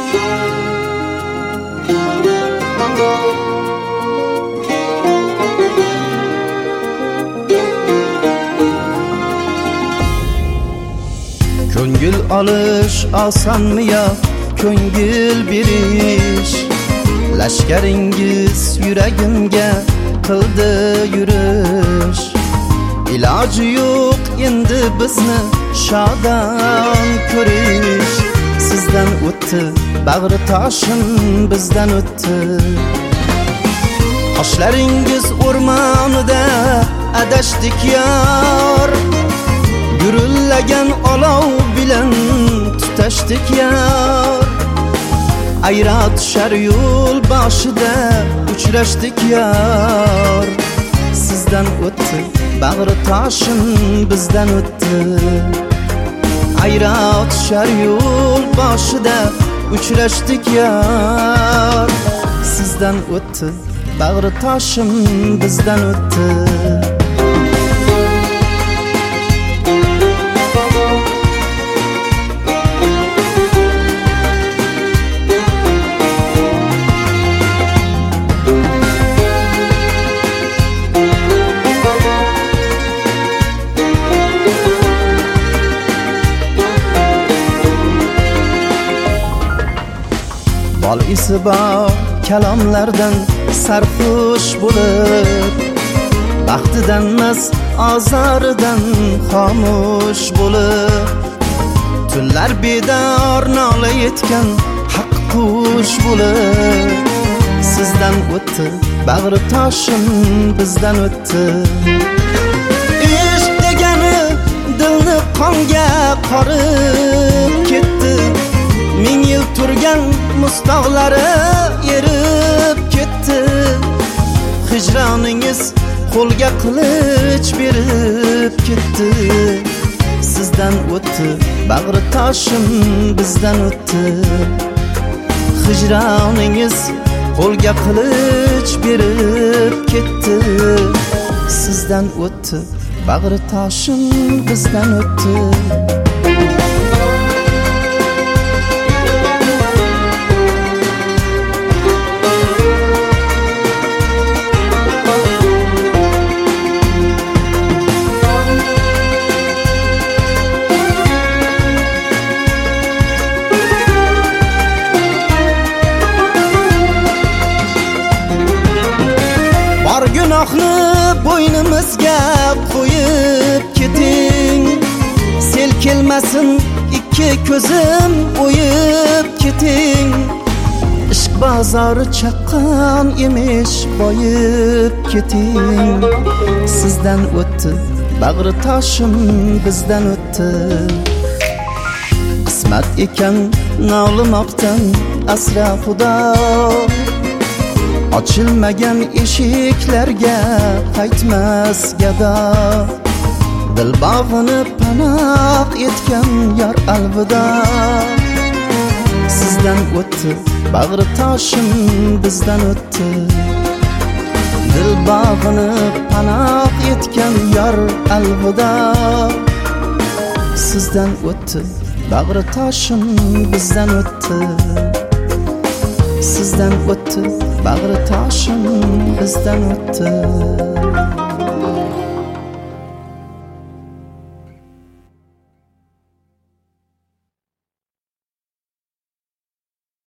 Ko'ngil olish osonmi yo ko'ngil berish? Lashkaringiz yuragimga qildi yurish. Iloji yo'q endi bizni shodon ko'rish. Sizdan o'tdi bag'ri toshim bizdan o'tdi. Qoshlaringiz o'rmonida adashdik yor. Gurillagan olov bilan tutashdik yor. Ayro tushar yo'l boshida uchrashdik yor. Sizdan o'tdi bag'ri toshim bizdan o'tdi. Ayro tushar yo'l boshida uchrashdik yor. Sizdan o'tdi bag'ri toshim bizdan o'tdi. Bol isi bor kalomlardan sarxush bo'lib, baxtidan emas azoridan xomush bo'lib, tunlar bedor nola etgan haq qush bo'lib. Sizdan o'tdi bag'ri toshim bizdan o'tdi. Ishq degani dilni qonga qorib ketdi. Ming yil turgan mustoqlari erib ketdi. Hijroningiz qo'lga qilich berib ketdi. Sizdan o'tdi bag'ri toshim bizdan o'tdi. Hijroningiz qo'lga qilich berib ketdi. Sizdan o'tdi bag'ri toshim bizdan o'tdi. Gunohni bo'ynimizga qo'yib keting. Sel kelmasin ikki ko'zim o'yib keting. Ishq bozori chaqqon emish boyib keting. Sizdan o'tdi bag'ri toshim bizdan o'tdi. Qismat ekan nolimoqdan asra xudo. Ochilmagan eshiklarga qaytmas gado. Dil bog'ini panoh etgan yor alvido. Sizdan o'tdi bag'ri toshim bizdan o'tdi. Dil bog'ini panoh etgan yor alvido. Sizdan o'tdi bag'ri toshim bizdan o'tdi. Sizdan o'tdi bag'ri toshim bizdan o'tdi.